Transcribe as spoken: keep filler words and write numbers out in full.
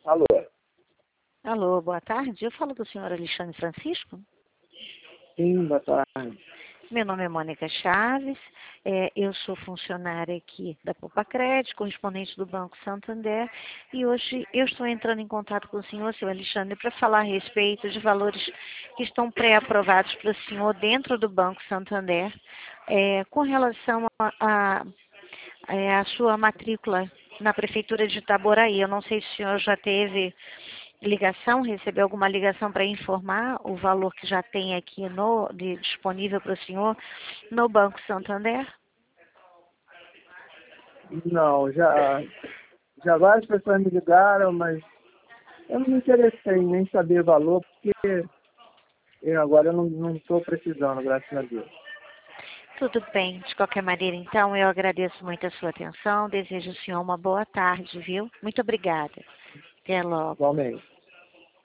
Alô? Alô, boa tarde. Eu falo do senhor Alexandre Francisco. Sim, boa tarde. Meu nome é Mônica Chaves, é, eu sou funcionária aqui da Poupa Crédito, correspondente do Banco Santander, e hoje eu estou entrando em contato com o senhor, senhor Alexandre, para falar a respeito de valores que estão pré-aprovados para o senhor dentro do Banco Santander, é, com relação a, a, a, a sua matrícula na Prefeitura de Itaboraí. Eu não sei se o senhor já teve ligação, recebeu alguma ligação para informar o valor que já tem aqui no, de, disponível para o senhor no Banco Santander? Não, já, já várias pessoas me ligaram, mas eu não me interessei em nem saber o valor, porque eu agora eu não estou precisando, graças a Deus. Tudo bem, de qualquer maneira, então, eu agradeço muito a sua atenção, desejo ao senhor uma boa tarde, viu? Muito obrigada. Até logo. Igualmente.